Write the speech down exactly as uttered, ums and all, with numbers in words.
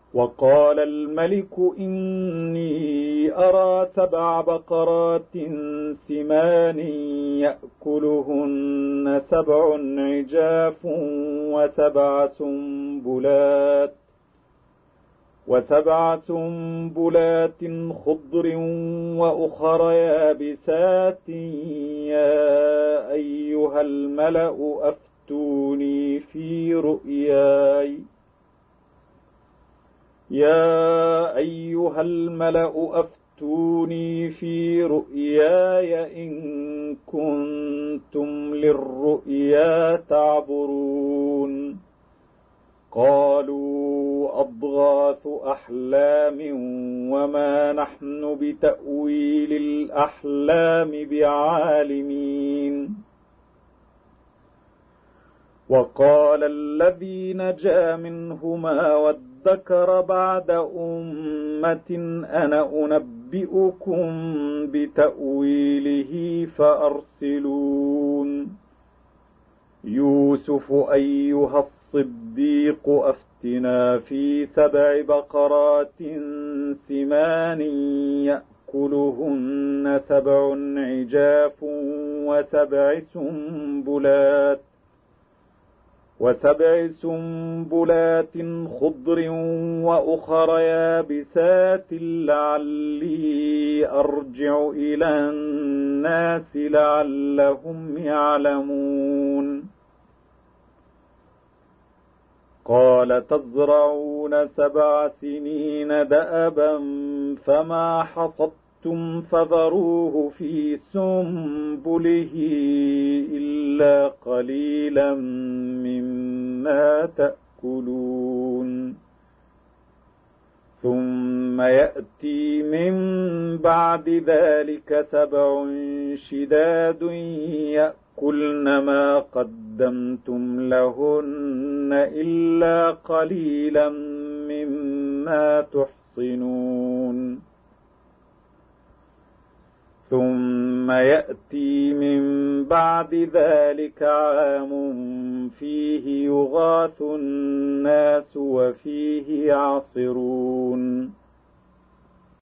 وقال الملك إني أرى سبع بقرات سمان يأكلهن سبع عجاف وسبع سنبلات وسبع سنبلات خضر وأخر يابسات يا أيها الملأ أفتوني في رؤياي يا أيها الملأ أفتوني في رؤياي إن كنتم للرؤيا تعبرون قالوا أضغاث أحلام وما نحن بتأويل الأحلام بعالمين وقال الذي نجا منهما وادكر بعد أمة أنا أنبئكم بتأويله فأرسلون يوسف أيها الصديق أفتنا في سبع بقرات سمان يأكلهن سبع عجاف وسبع سنبلات وسبع سنبلات خضر وأخر يابسات لعلي أرجع إلى الناس لعلهم يعلمون قال تزرعون سبع سنين دأبا فما حصدتم فذروه في سنبله إلا قليلا مما تأكلون ثم يأتي من بعد ذلك سبع شداد يأكلن ما قدمتم لهن إلا قليلا مما تحصنون ثم يأتي من بعد ذلك عام فيه يغاث الناس وفيه يعصرون